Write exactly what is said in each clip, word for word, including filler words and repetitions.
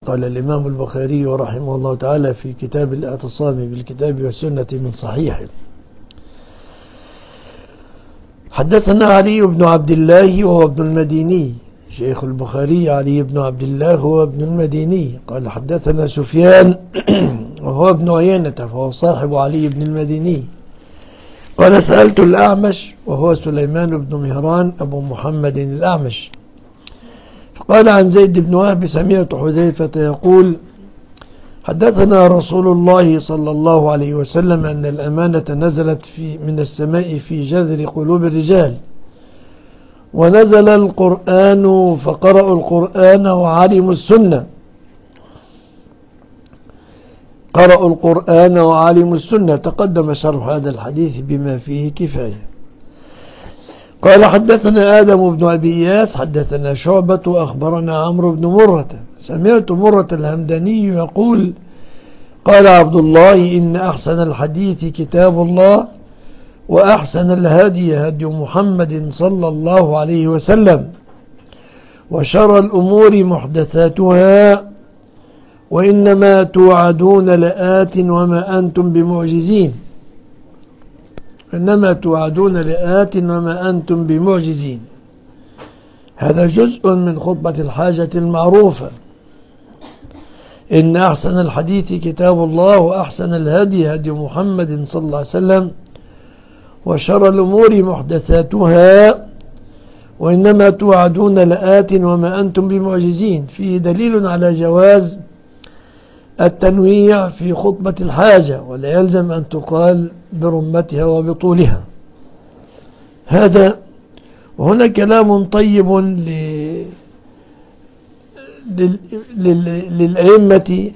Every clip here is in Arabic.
قال الإمام البخاري رحمه الله تعالى في كتاب الاعتصام بالكتاب والسنة من صحيح: حدثنا علي بن عبد الله وهو ابن المديني. شيخ البخاري علي بن عبد الله هو ابن المديني. قال حدثنا سفيان وهو ابن عيينة فهو صاحب علي بن المديني. قال سألت الأعمش وهو سليمان بن مهران أبو محمد الأعمش، قال عن زيد بن وهب سمعت حذيفة يقول: حدثنا رسول الله صلى الله عليه وسلم أن الأمانة نزلت في من السماء في جذر قلوب الرجال، ونزل القرآن فقرأوا القرآن وعلموا السنة قرأوا القرآن وعلموا السنة. تقدم شرح هذا الحديث بما فيه كفاية. قال حدثنا آدم بن أبي إياس حدثنا شعبة أخبرنا عمرو بن مرة سمعت مرة الهمداني يقول: قال عبد الله: إن أحسن الحديث كتاب الله، وأحسن الهدي هدي محمد صلى الله عليه وسلم، وشر الأمور محدثاتها، وإنما توعدون لآت وما أنتم بمعجزين إنما توعدون لآت وما أنتم بمعجزين. هذا جزء من خطبة الحاجة المعروفة. إن أحسن الحديث كتاب الله، وأحسن الهدي هدي محمد صلى الله عليه وسلم، وشر الأمور محدثاتها، وإنما توعدون لآت وما أنتم بمعجزين. فيه دليل على جواز التنويع في خطبة الحاجة، ولا يلزم أن تقال برمتها وبطولها. هذا وهنا كلام طيب ل... لل... لل... للأئمة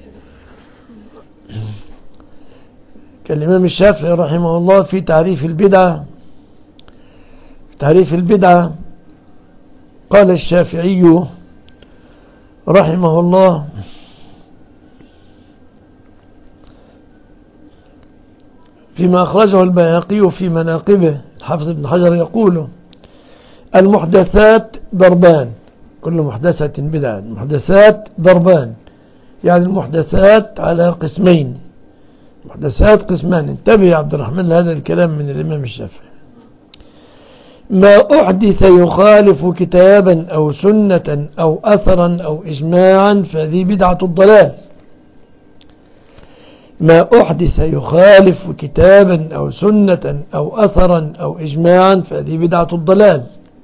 كالإمام الشافعي رحمه الله في تعريف البدعة في تعريف البدعة قال الشافعي رحمه الله: فيما أخرجه البيهقي في مناقبه، الحافظ ابن حجر يقول: المحدثات ضربان، كل محدثة بدعة. المحدثات ضربان، يعني المحدثات على قسمين، محدثات قسمان. انتبه يا عبد الرحمن لهذا الكلام من الإمام الشافعي: ما أحدث يخالف كتابا أو سنة أو أثرا أو إجماعا فذي بدعة الضلال. ما أحدث يخالف كتابا أو سنة أو أثرا أو إجماعا فهذه بدعة الضلال.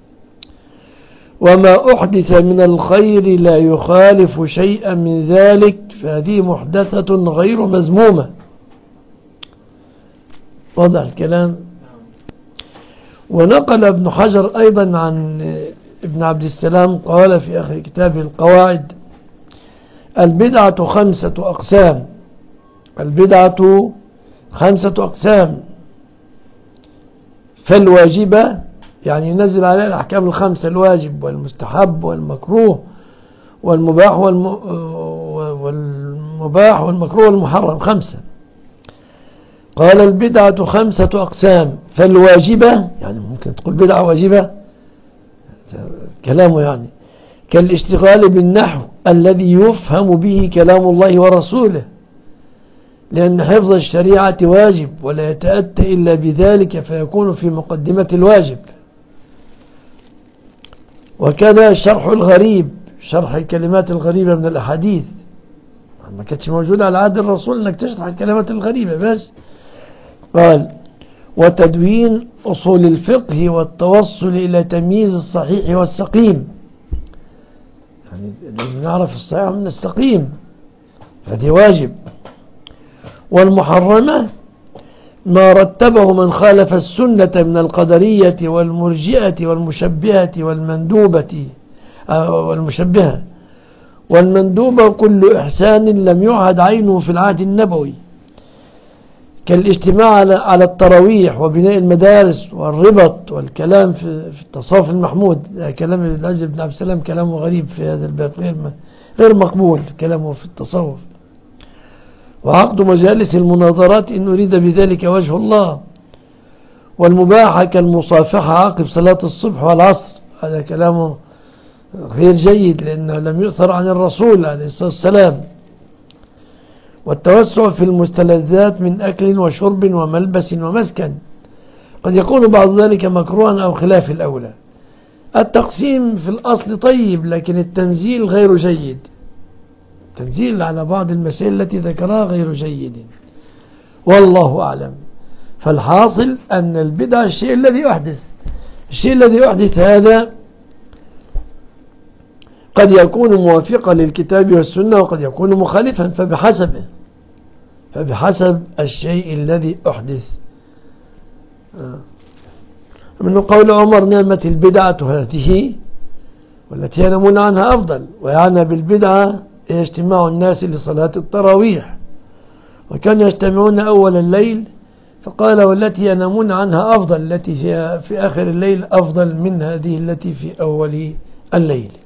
وما أحدث من الخير لا يخالف شيئا من ذلك فهذه محدثة غير مذمومة. واضح الكلام؟ ونقل ابن حجر أيضا عن ابن عبد السلام قال في آخر كتابه القواعد: البدعة خمسة أقسام. البدعة خمسة أقسام: فالواجبة، يعني ينزل عليها الأحكام الخمسة: الواجب والمستحب والمكروه والمباح والمباح والمكروه والمحرم، خمسة. قال البدعة خمسة أقسام: فالواجبة، يعني ممكن تقول بدعة واجبة كلامه، يعني كالاشتغال بالنحو الذي يفهم به كلام الله ورسوله، لأن حفظ الشريعة واجب ولا يتأتى إلا بذلك فيكون في مقدمة الواجب. وكذا شرح الغريب، شرح الكلمات الغريبة من الأحاديث، ما كانتش موجودة على عهد الرسول أنك تشرح الكلمات الغريبة بس. قال: وتدوين أصول الفقه والتوصل إلى تمييز الصحيح والسقيم، يعني لازم نعرف الصحيح من السقيم، هذه واجب. والمحرمة ما رتبه من خالف السنة من القدرية والمرجئة والمشبهة والمندوبة والمشبهة والمندوبة كل إحسان لم يعهد عينه في العهد النبوي، كالاجتماع على التراويح وبناء المدارس والربط والكلام في التصوف المحمود. كلام العز بن عبد السلام كلامه غريب في هذا الباب، غير مقبول كلامه في التصوف. وعقد مجالس المناظرات إن أريد بذلك وجه الله. والمباحة كالمصافحة عقب صلاة الصبح والعصر، هذا كلامه غير جيد لأنه لم يؤثر عن الرسول عليه الصلاة والسلام. والتوسع في المستلذات من أكل وشرب وملبس ومسكن قد يكون بعض ذلك مكروها أو خلاف الأولى. التقسيم في الأصل طيب، لكن التنزيل غير جيد. التنزيل على بعض المسائل التي ذكرها غير جيد، والله أعلم. فالحاصل أن البدع الشيء الذي أحدث الشيء الذي أحدث هذا قد يكون موافقا للكتاب والسنة وقد يكون مخالفا، فبحسبه فبحسب الشيء الذي أحدث. من قول عمر: نعمة البدعة هذه والتي ينامون عنها أفضل. ويعنى بالبدعة اجتماع الناس لصلاة التراويح، وكان يجتمعون أول الليل، فقال: والتي ينامون عنها أفضل، التي في آخر الليل أفضل من هذه التي في أول الليل.